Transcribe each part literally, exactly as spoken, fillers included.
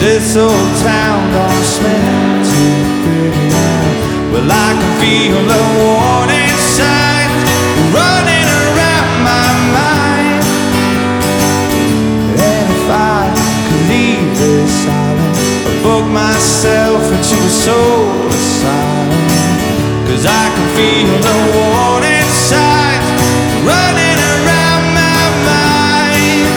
This old town don't smell too pretty now. Well, I can feel the warning signs running around my mind. And if I could leave this island, I'd book myself into a soul asylum. 'Cause I can feel the warning signs running around my mind.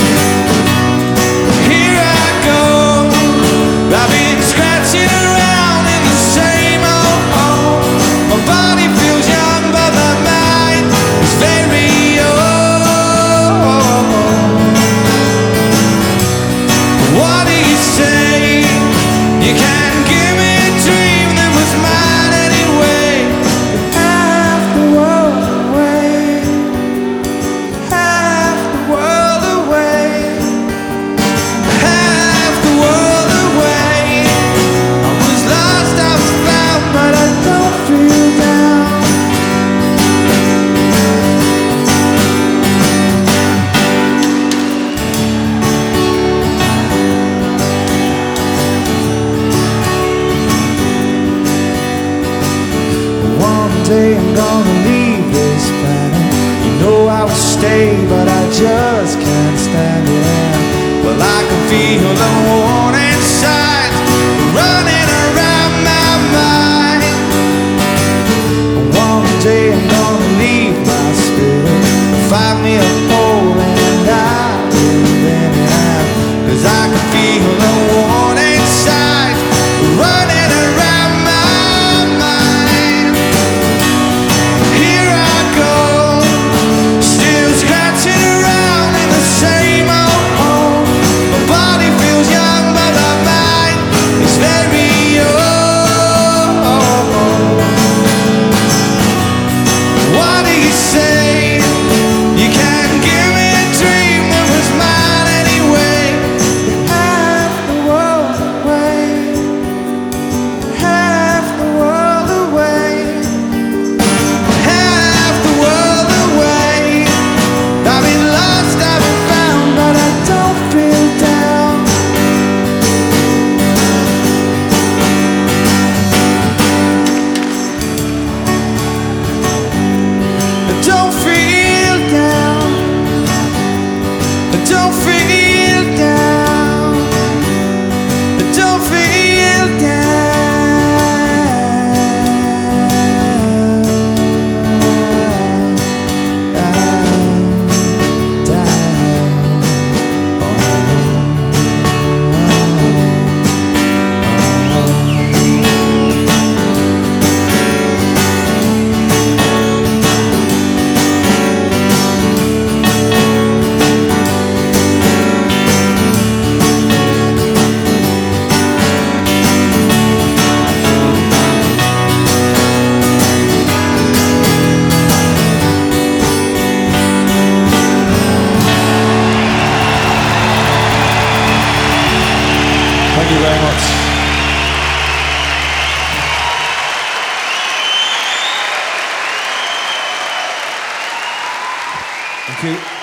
Here I go, I've been scratching around in the same old hole. My body feels young but my mind is very old. What do you say? You can't give me a dream that was mine anyway. Half the world away, half the world away, half the world away. I was lost, I was found, but I don't feel down. One day I'm gonna leave this planet. You know I will stay, but I just can't stand it. Well, I can feel the warning signs running around my mind. One day I'm gonna leave my spirit, find me a hole and I will live it out. 'Cause I can feel the warning signs running around my mind. Here I go, still scratching around in the same old hole. My body feels young but my mind is very old. What do you say? You can't give me a dream that was mine anyway. Half the world away, half the world away, half the world away. I've been lost, I've been found, but I don't feel down. I don't feel down. I don't feel down. I don't feel down. Down, Thank you very much. Thank you.